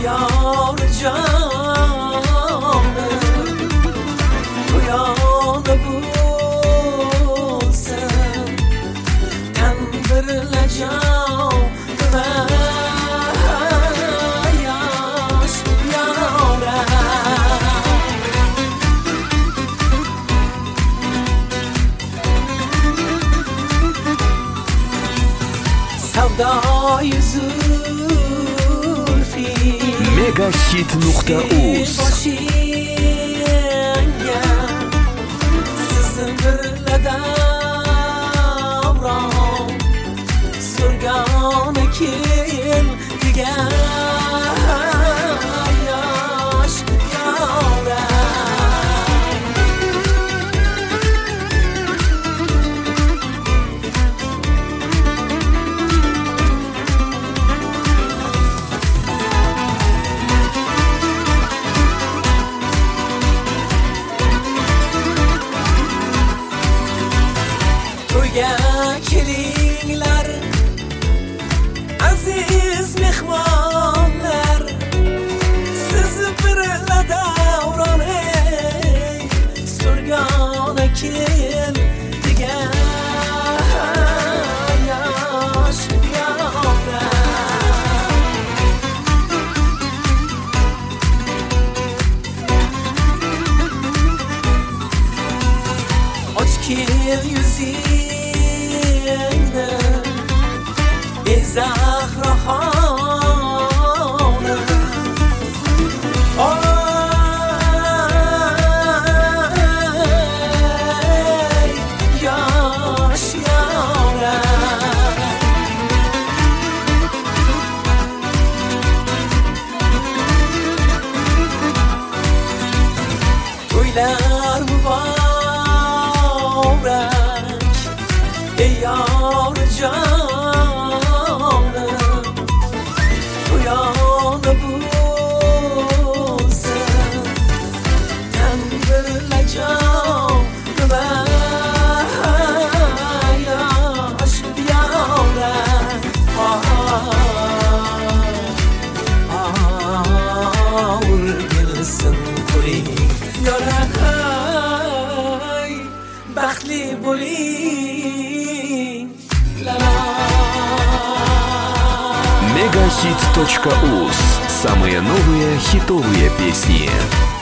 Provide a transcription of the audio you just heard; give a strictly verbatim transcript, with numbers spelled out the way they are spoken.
یار جانم تو یاد بوسم تنبر لجام بیاش یارم سودای زلفی مگاهیت نقطه اوز sizin birledavram Surgan ekin digen yaş yarem kelinglar aziz mehmonlar sizni birla davron ey surgan ekin degan yosh yorlar och kel yuzing ای زهرا خانم آی یاش یارم تویler mübarek ey yar can بخلی بولین мегахит точка уз. Самые новые хитовые песни.